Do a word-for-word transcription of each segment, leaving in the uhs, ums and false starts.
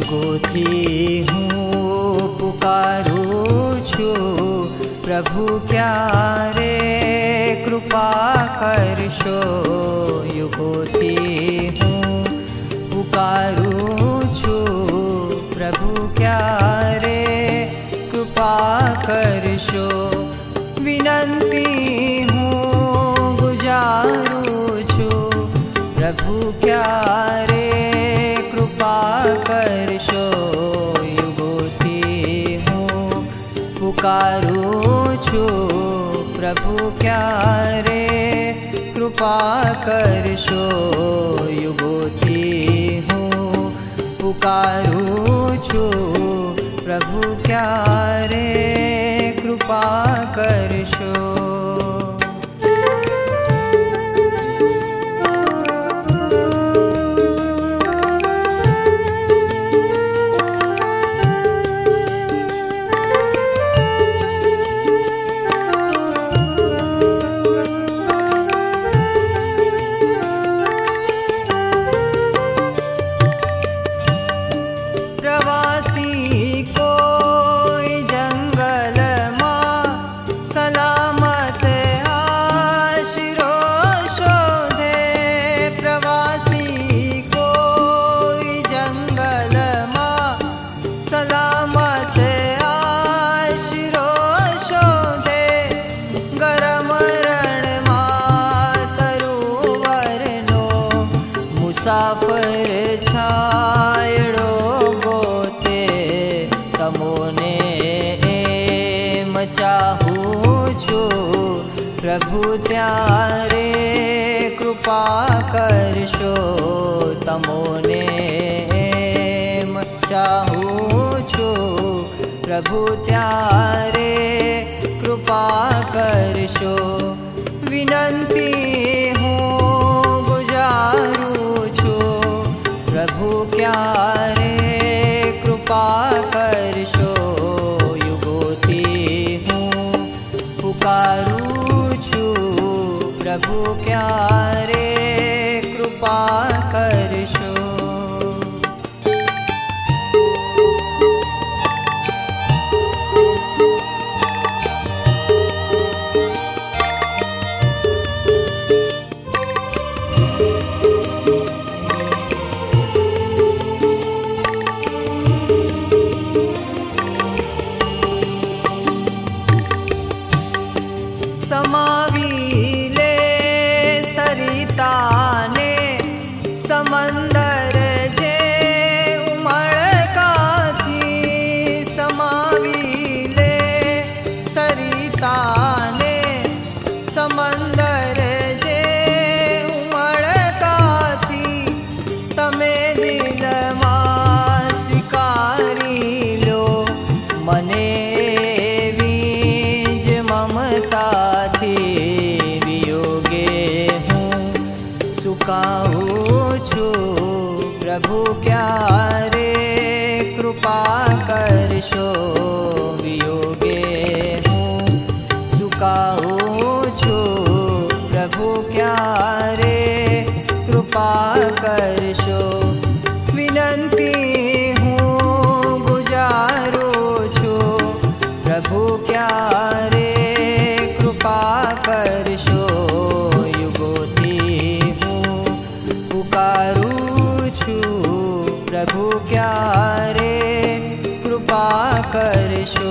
युगोथी हूँ पुकारूं छु, प्रभु क्यारे कृपा करशो। युगोथी हूँ पुकारूं छु, प्रभु क्यारे कृपा करशो। विनंती हूँ गुजारूं छु, प्रभु क्यारे कृपा करशो। युगोथी हूँ पुकारूं छु, प्रभु क्यारे कृपा करशो। युगोथी हूँ पुकारूं छु, प्रभु क्यारे कृपा करशो। प्रवासी कोई जंगल मां सलामत आशिरो शोधे। प्रवासी कोई जंगल मां सलामत आशिरो शोधे। गरम रण मां तरुवरनो मुसाफिर छायड़ो गोते। तमोने एम चाहूं छु, प्रभु त्यारे कृपा करशो। तमोने एम चाहूं छु, प्रभु त्यारे कृपा करशो। विनंती हूँ गुजारूं छु, प्रभु क्यारे कृपा करशो। युगोथी हूँ पुकारूं छु, प्रभु क्यारे कृपा करशो। समावीले सरिता ने समंदर जे उमड़का थी। समावीले सरिता ने समंदर जे उमड़का थी। तमे दिल मां स्वीकारी लो, मने बीज ममता थी। वियोगे हूँ सुखाऊं छु, प्रभु क्यारे कृपा करशो। वियोगे हूँ सुखाऊं छु, प्रभु क्यारे कृपा करशो। विनंती हूँ गुजारूं छु, प्रभु क्यारे कृपा करशो। युगोथी हूँ पुकारूं छु, प्रभु क्यारे कृपा करशो।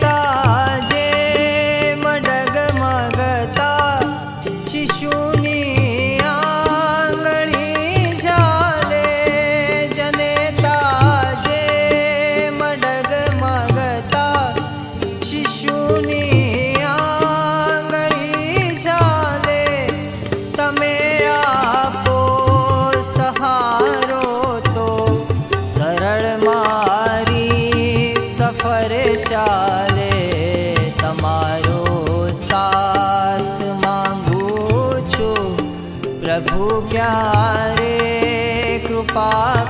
शिशुनी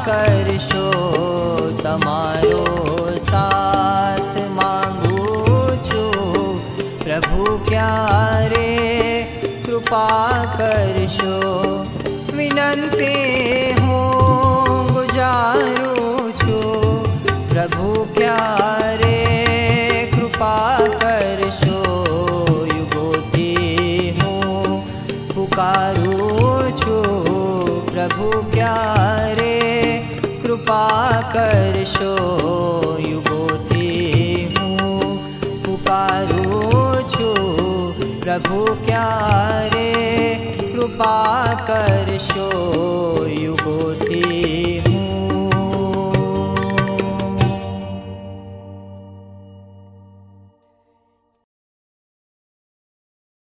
करशो तमारो साथ मांगू छू प्रभु क्यारे कृपा करशो विनंती हूँ गुजारू छू प्रभु क्यारे कृपा करशो युगोती हूँ पुकारू छू प्रभु क्यारे कृपा करशो युगोती हूँ पुकारू छू प्रभु क्यारे कृपा करशो।